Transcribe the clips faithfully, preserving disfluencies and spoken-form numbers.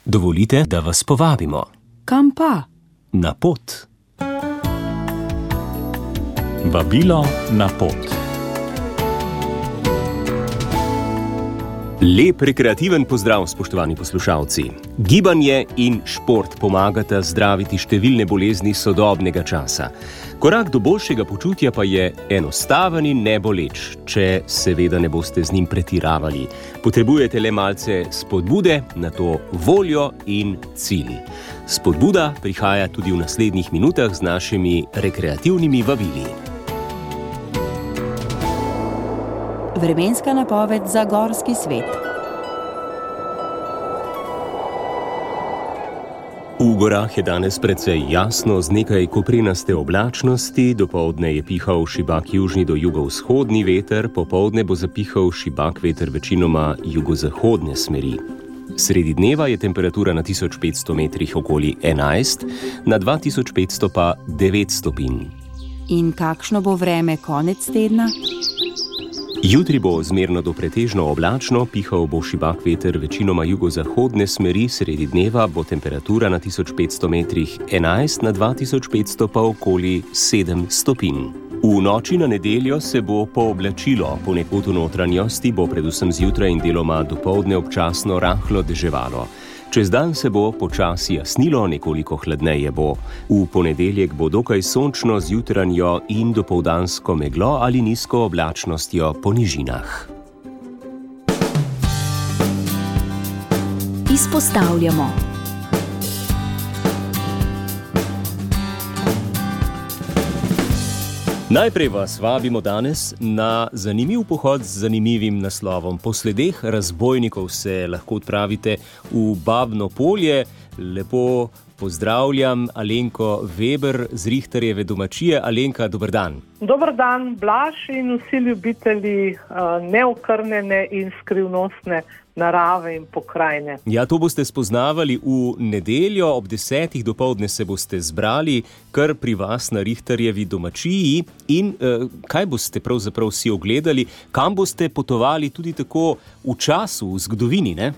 Dovolite, da vas povabimo. Kam pa? Na pot. Vabilo na pot. Lep rekreativen pozdrav, spoštovani poslušalci. Gibanje in šport pomagata zdraviti številne bolezni sodobnega časa. Korak do boljšega počutja pa je enostaven in neboleč, če seveda ne boste z njim pretiravali. Potrebujete le malce spodbude, nato voljo in cilj. Spodbuda prihaja tudi v naslednjih minutah z našimi rekreativnimi vabili. Vremenska napoved za gorski svet. V gorah je danes precej jasno z nekaj koprenaste oblačnosti, dopoldne je pihal šibak južni do jugovzhodni veter, popoldne bo zapihal šibak veter večinoma jugozahodne smeri. Sredi dneva je temperatura na tisoč petsto metrih okoli enajst, na dva tisoč petsto pa devet stopinj. In kakšno bo vreme konec tedna? Jutri bo zmerno do pretežno oblačno, pihal bo šibak veter večinoma jugozahodne smeri, sredi dneva bo temperatura na tisoč petsto metrih enajst, na dva tisoč petsto pa okoli sedem stopinj. V noči na nedeljo se bo pooblačilo, ponekod v notranjosti bo predvsem zjutraj in deloma dopoldne občasno rahlo deževalo. Čez dan se bo počasi jasnilo, nekoliko hladneje bo. V ponedeljek bo dokaj sončno z jutranjo in dopoldansko meglo ali nizko oblačnostjo po nižinah. Izpostavljamo. Najprej vas vabimo danes na zanimiv pohod z zanimivim naslovom. Po sledeh razbojnikov se lahko odpravite v Babno polje. Lepo pozdravljam Alenko Veber z Rihterjeve domačije. Alenka, dober dan. Dober dan, Blaž in vsi ljubitelji uh, neokrnjene in skrivnostne narave in pokrajine. Ja, to boste spoznavali v nedeljo, ob desetih dopoldne se boste zbrali kar pri vas na Rihterjevi domačiji. In eh, kaj boste pravzaprav si ogledali, kam boste potovali tudi tako v času, v zgodovini, ne?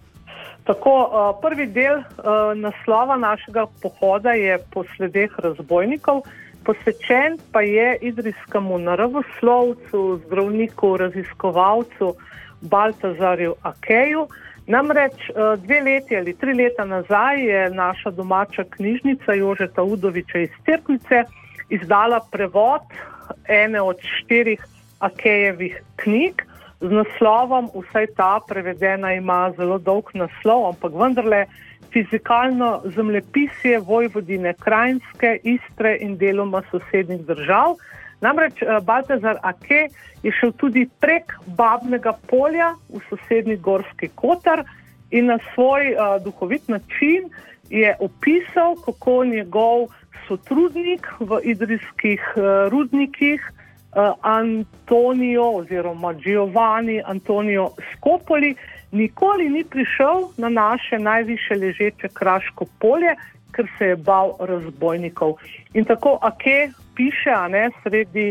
Tako, uh, prvi del uh, naslova našega pohoda je Po sledeh razbojnikov, posvečen pa je idrijskemu naravoslovcu, zdravniku, raziskovalcu Baltazarju Akeju. Namreč dve leti ali tri leta nazaj je naša domača knjižnica Jožeta Udoviča iz Cerknice izdala prevod ene od štirih Akejevih knjig z naslovom, vsaj ta prevedena ima zelo dolg naslov, ampak vendarle fizikalno zemljepisje Vojvodine Krajinske, Istre in deloma sosednjih držav. Namreč Baltazar Akej je šel tudi prek Babnega polja v sosednji Gorski Kotar in na svoj uh, duhovit način je opisal, kako njegov sotrudnik v idrijskih uh, rudnikih uh, Antonio oziroma Giovanni Antonio Scopoli nikoli ni prišel na naše najviše ležeče Kraško polje, ker se je bal razbojnikov. In tako Akej piše, a ne, sredi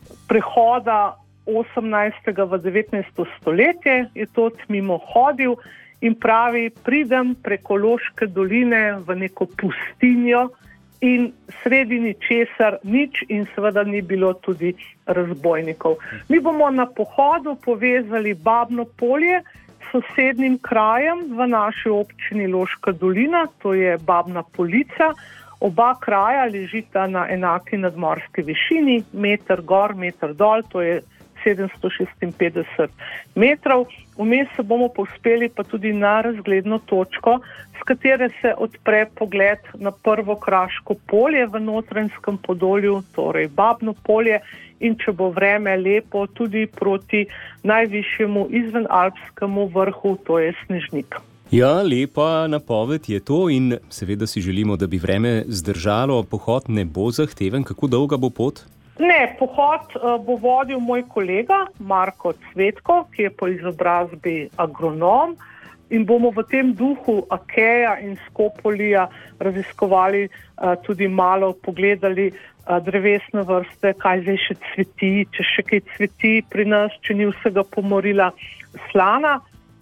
prehoda osemnajstega v devetnajsto stoletje je to mimo hodil in pravi, pridem preko Loške doline v neko pustinjo in sredi ničesar nič in seveda ni bilo tudi razbojnikov. Mi bomo na pohodu povezali Babno polje s sosednjim krajem v naši občini Loška dolina, to je Babna Polica. Oba kraja ležita na enaki nadmorski višini, meter gor, meter dol, to je sedemsto šestinpetdeset metrov. Vmes se bomo povzpeli pa tudi na razgledno točko, s katere se odpre pogled na prvo Kraško polje v Notranjskem Podolju, torej Babno polje, in če bo vreme lepo, tudi proti najvišjemu izvenalpskemu vrhu, to je Snežnik. Ja, lepa napoved je to in seveda si želimo, da bi vreme zdržalo. Pohod ne bo zahteven. Kako dolga bo pot? Ne, pohod uh, bo vodil moj kolega Marko Cvetko, ki je po izobrazbi agronom, in bomo v tem duhu Akeja in Scopolija raziskovali, uh, tudi malo pogledali uh, drevesne vrste, kaj zdaj še cveti, če še kaj cveti pri nas, če ni vsega pomorila slana.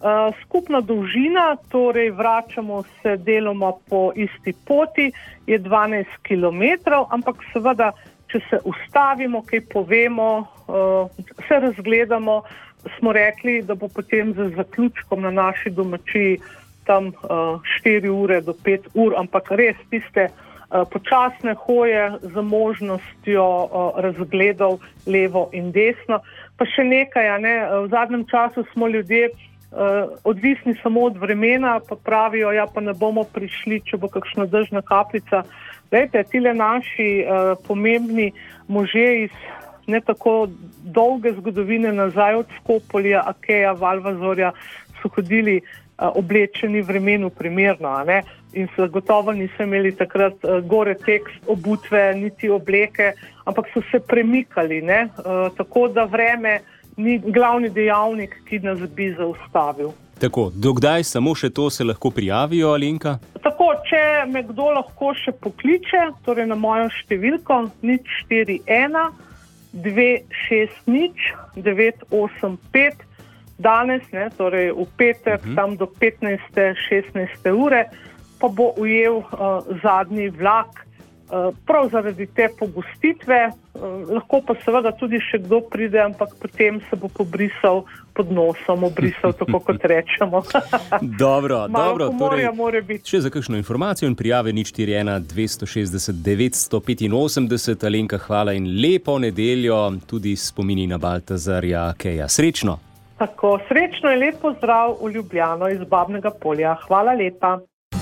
Skupna dolžina, torej vračamo se deloma po isti poti, je dvanajst kilometrov, ampak seveda, če se ustavimo, kaj povemo, se razgledamo, smo rekli, da bo potem z zaključkom na naši domačiji tam štiri ure do pet ur, ampak res tiste počasne hoje z možnostjo razgledov levo in desno. Pa še nekaj, ne? V zadnjem času smo ljudje Uh, odvisni samo od vremena, pa pravijo, ja, pa ne bomo prišli, če bo kakšna dežna kapljica. Glejte, tile naši uh, pomembni možje iz ne tako dolge zgodovine nazaj od Skopolja, Akeja, Valvazorja so hodili uh, oblečeni vremenu primerno, a ne? In so gotovo niso imeli takrat uh, gore tekst, obutve, niti obleke, ampak so se premikali, ne? Uh, tako da vreme ni glavni dejavnik, ki nas bi zaustavil. Tako, dokdaj samo še to se lahko prijavijo, Alenka? Tako, če me kdo lahko še pokliče, torej na mojo številko nič štiri ena dve šest nič devet osem pet, danes, ne, torej v petek, uh-huh. tam do petnajste šestnajste ure, pa bo ujel uh, zadnji vlak, prav zaradi te pogostitve, lahko pa seveda tudi še kdo pride, ampak potem se bo pobrisal pod nosom, obrisal, tako kot rečemo. Dobro, dobro, torej, more biti. Še za kakšno informacijo in prijave nič štiri ena dve šestdeset devet petinosemdeset. Alenka, hvala in lepo nedeljo, tudi spomini na Baltazarja Akeja. Srečno! Tako, srečno in lep pozdrav v Ljubljano iz Babnega Polja. Hvala lepa.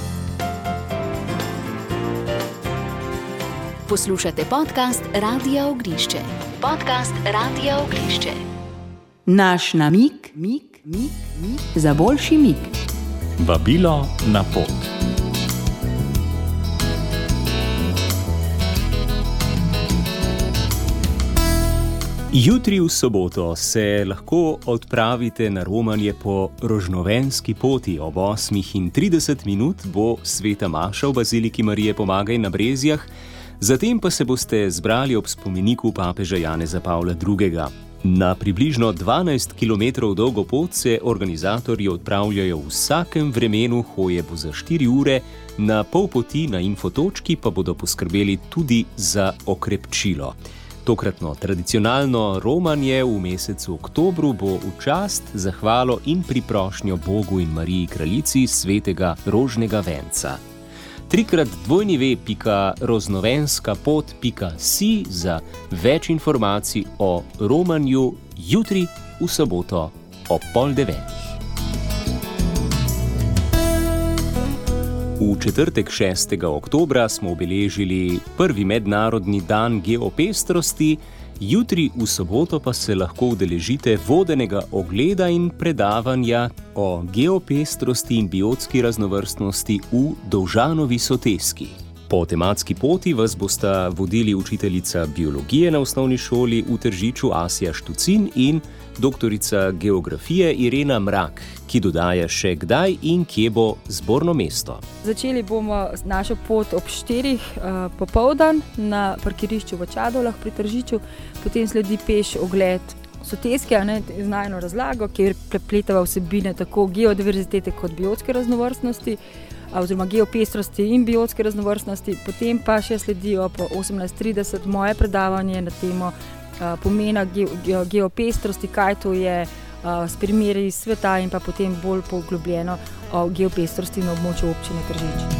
Poslušate podcast Radia Ognišče. Podcast Radia Ognišče. Naš namig, mig, mig, mig, za boljši mig. Vabilo na pot. Jutri v soboto se lahko odpravite na romanje po Rožnovenski poti. Ob osmih in trideset minut bo sveta maša v baziliki Marije Pomagaj na Brezjah, zatem pa se boste zbrali ob spomeniku papeža Janeza Pavla drugega. Na približno dvanajst kilometrov dolgo pot se organizatorji odpravljajo v vsakem vremenu, hoje bo za štiri ure, na pol poti na infotočki pa bodo poskrbeli tudi za okrepčilo. Tokratno tradicionalno romanje v mesecu oktobru bo v čast, zahvalo in priprošnjo Bogu in Mariji kraljici svetega rožnega venca. Trikrat dvojni ve pika roznovenska pot pika si za več informacij o romanju jutri v soboto ob pol devetih. V četrtek šestega oktobra smo obeležili prvi mednarodni dan geopestrosti, jutri v soboto pa se lahko udeležite vodenega ogleda in predavanja o geopestrosti in biotski raznovrstnosti v Dovžanovi soteski. Po tematski poti vas bosta vodili učiteljica biologije na osnovni šoli v Tržiču Asja Štucin in doktorica geografije Irena Mrak, ki dodaja še kdaj in kje bo zborno mesto. Začeli bomo našo pot ob štirih uh, popoldan na parkirišču v Čadolah pri Tržiču, potem sledi peš ogled soteske, ne, z najno razlago, kjer prepletava vsebine tako geodiverzitete kot biotske raznovrstnosti, oziroma geopestrosti in biotske raznovrstnosti, potem pa še sledi ob osemnajst trideset moje predavanje na temo uh, pomena ge, ge, geopestrosti, kaj to je, uh, s primeri iz sveta in pa potem bolj poglobljeno o geopestrosti na območju občine Tržič.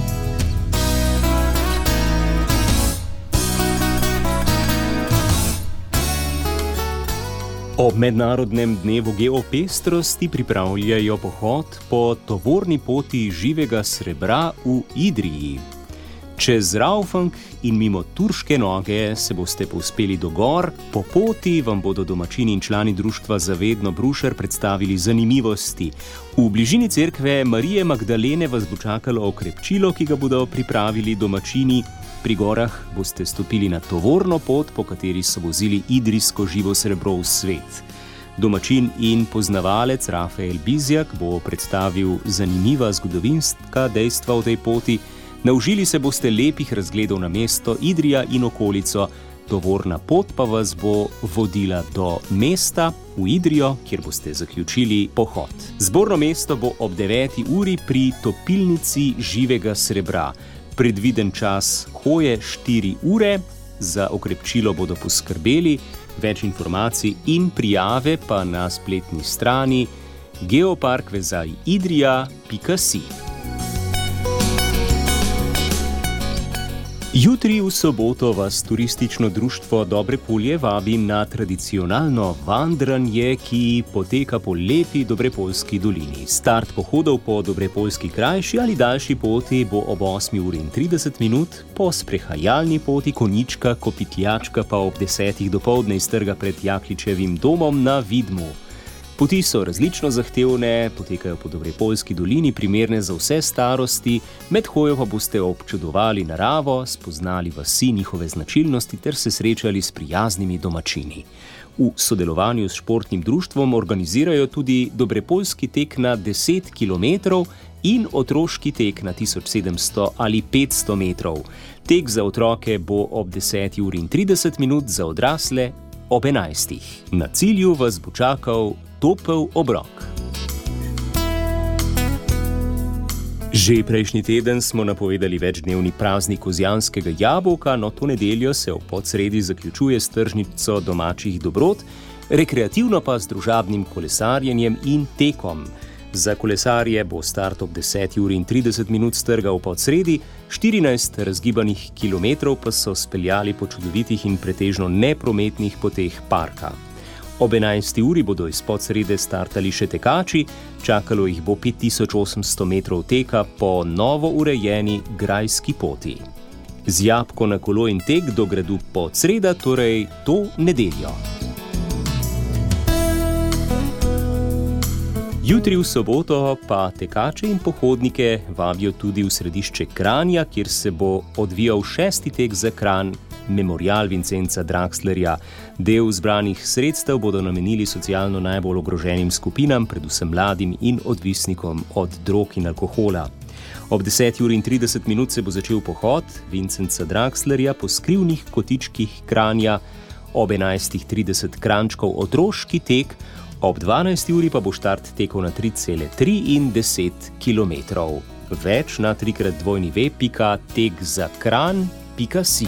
Ob mednarodnem dnevu geopestrosti pripravljajo pohod po tovorni poti živega srebra v Idriji. Čez Raufang in mimo Turške noge se boste povzpeli do gor, po poti vam bodo domačini in člani društva Zavedno Brušer predstavili zanimivosti. V bližini cerkve Marije Magdalene vas bo čakalo okrepčilo, ki ga bodo pripravili domačini. Pri gorah boste stopili na tovorno pot, po kateri so vozili idrijsko živo srebro v svet. Domačin in poznavalec Rafael Bizjak bo predstavil zanimiva zgodovinska dejstva o tej poti. Naužili se boste lepih razgledov na mesto Idrija in okolico. Tovorna pot pa vas bo vodila do mesta v Idrijo, kjer boste zaključili pohod. Zborno mesto bo ob deveti uri pri topilnici živega srebra. Predviden čas hoje štiri ure, za okrepčilo bodo poskrbeli, več informacij in prijave pa na spletni strani geopark vezaj idrija pika si. Jutri v soboto vas turistično društvo Dobre Polje vabi na tradicionalno vandranje, ki poteka po lepi Dobrepoljski dolini. Start pohodov po Dobrepoljski krajši ali daljši poti bo ob osmi uri in trideset minut, po sprehajalni poti Konjička, Kopitljačka pa ob desetih dopoldne iz trga pred Jakličevim domom na Vidmu. Poti so različno zahtevne, potekajo po Dobrepoljski dolini, primerne za vse starosti, med hojo pa boste občudovali naravo, spoznali vasi, njihove značilnosti ter se srečali s prijaznimi domačini. V sodelovanju s športnim društvom organizirajo tudi Dobrepoljski tek na deset kilometrov in otroški tek na tisoč sedemsto ali petsto metrov. Tek za otroke bo ob deseti uri in trideset minut, za odrasle ob enajstih. Na cilju vas bo čakal topel obrok. Že prejšnji teden smo napovedali večdnevni praznik kozjanskega jabolka, no to nedeljo se ob podsredi zaključuje s tržnico domačih dobrot, rekreativno pa z družabnim kolesarjenjem in tekom. Za kolesarje bo start ob deseti uri in trideset minut s trga v podsredi, štirinajst razgibanih kilometrov pa so speljali po čudovitih in pretežno neprometnih poteh parka. Ob enajsti uri bodo iz podsrede startali še tekači, čakalo jih bo pet tisoč osemsto metrov teka po novo urejeni grajski poti. Z jabko na kolo in tek do gradu Podsreda, torej to nedeljo. Jutri v soboto pa tekače in pohodnike vabijo tudi v središče Kranja, kjer se bo odvijal šesti tek za Kranj, Memorial Vincenza Draxlerja. Del zbranih sredstev bodo namenili socialno najbolj ogroženim skupinam, predvsem mladim in odvisnikom od drog in alkohola. Ob deseti uri in trideset minut se bo začel pohod Vincenza Draxlerja po skrivnih kotičkih Kranja, ob enajstih trideset Kranjčkov otroški tek, ob dvanajsti uri pa bo štart tekel na tri cele tri in deset kilometrov. Več na trikrat dvojni ve pika tek za kranj pika si.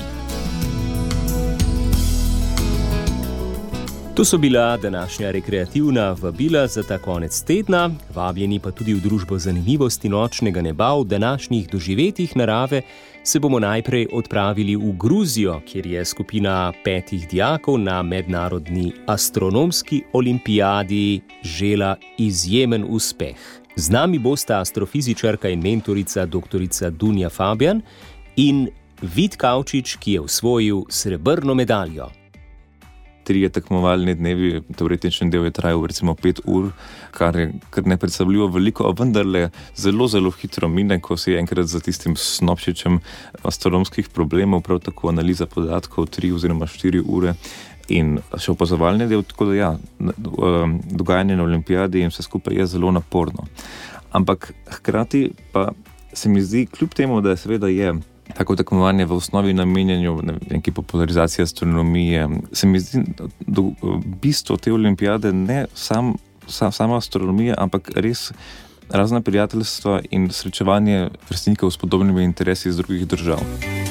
To so bila današnja rekreativna vabila za ta konec tedna, vabljeni pa tudi v družbo zanimivosti nočnega neba. V današnjih doživetjih narave se bomo najprej odpravili v Gruzijo, kjer je skupina petih dijakov na mednarodni astronomski olimpijadi žela izjemen uspeh. Z nami bosta astrofizičarka in mentorica doktorica Dunja Fabijan in Vid Kavčič, ki je osvojil srebrno medaljo. Trije tekmovalni dnevi, teoretični del je trajal recimo pet ur, kar je kar nepredstavljivo veliko, a vendarle zelo, zelo hitro mine, ko si enkrat za tistim snopčičem astronomskih problemov, prav tako analiza podatkov, tri oziroma štiri ure in še opazovalni del, tako da ja, dogajanje na olimpijadi in vse skupaj je zelo naporno. Ampak hkrati pa se mi zdi, kljub temu, da seveda je tako tekmovanje v osnovi namenjenju neki popularizaciji astronomije, se mi zdi do, bistvo te olimpijade ne sam, sam, sama astronomija, ampak res razna prijateljstva in srečevanje vrstnikov s podobnimi interesi iz drugih držav.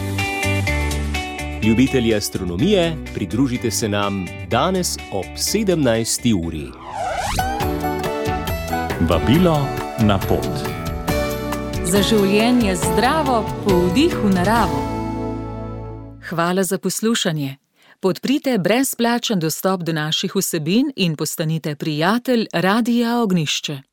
Ljubitelji astronomije, pridružite se nam danes ob sedemnajsti uri. Vabilo na pot. Za življenje zdravo, po vdihu naravo. Hvala za poslušanje. Podprite brezplačen dostop do naših vsebin in postanite prijatelj Radia Ognjišče.